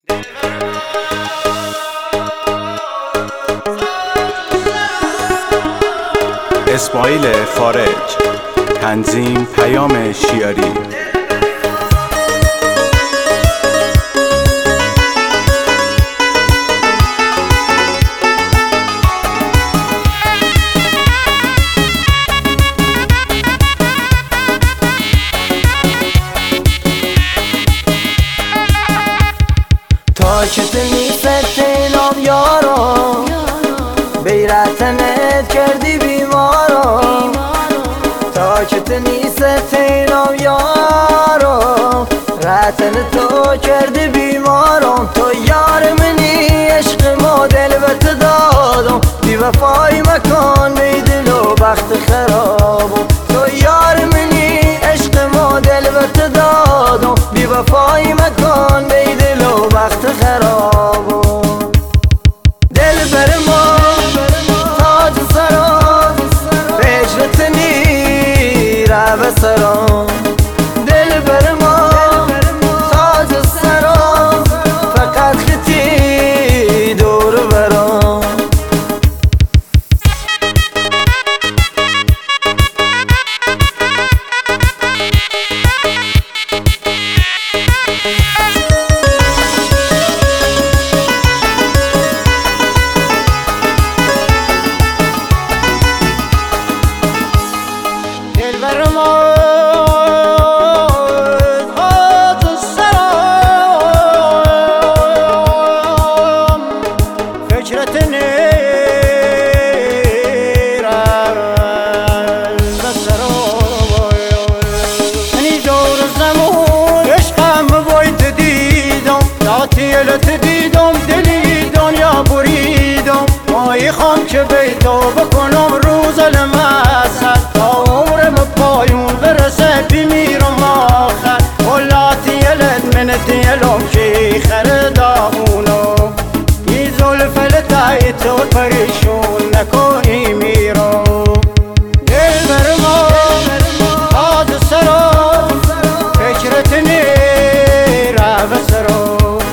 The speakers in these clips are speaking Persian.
اسماعیل خارج، تنظیم پیام شیاری. تا کتنی فتنام یارم بیرتنت کردی بیمارم، تا کتنی ستینام یارم رتن تو کردی بیمارم. تو یار منی عشق ما دلبت دادم، بی وفای مکان بی دل و بخت خرابم. تو یار منی عشق ما دلبت دادم، بی وفای مکان بی دل و بخت خرابم. دل بر ما تاج سرم بجرتنی رو سرم، دل بر ما تاج سرم فقط خطی دور برم. لت دیدم دلی دنیا بریدم، مایی خام که بیتو بکنم روز المسد تا عمرم پایون برسه بمیرم آخر. ولاتی یلت منت یلم که خرداونو ای زلفل تای تو پریشون نکنی میرم. دل بر ما تاج سرم فکرتنی رو سرم،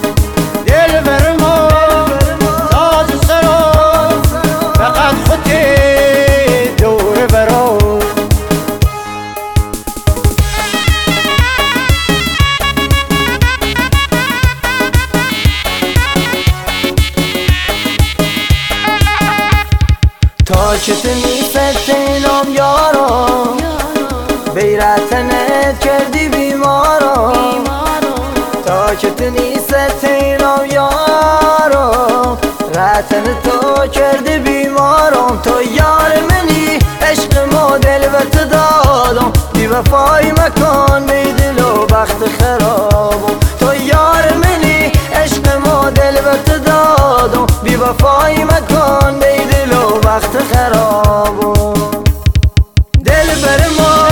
تا کتنی فتنام یارم بیرتنت کردی بیمارم، تا کتنی فتنام یارم رتن تو کردی بیمارم. تو یار منی عشق ما دلبت دادم، بی وفای مکان بی دل و بخت خرابم. تو یار منی عشق ما دلبت دادم، بی وفای مکان بی دل و بخت خرابم. دل بر ما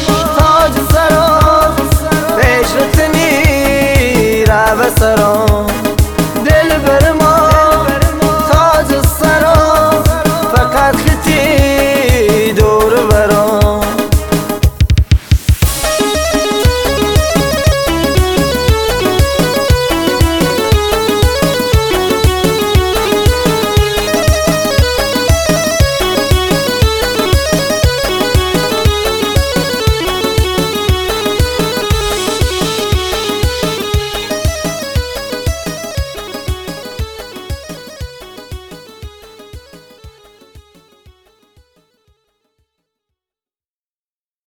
تاج سرم بجرتنی رو سرم،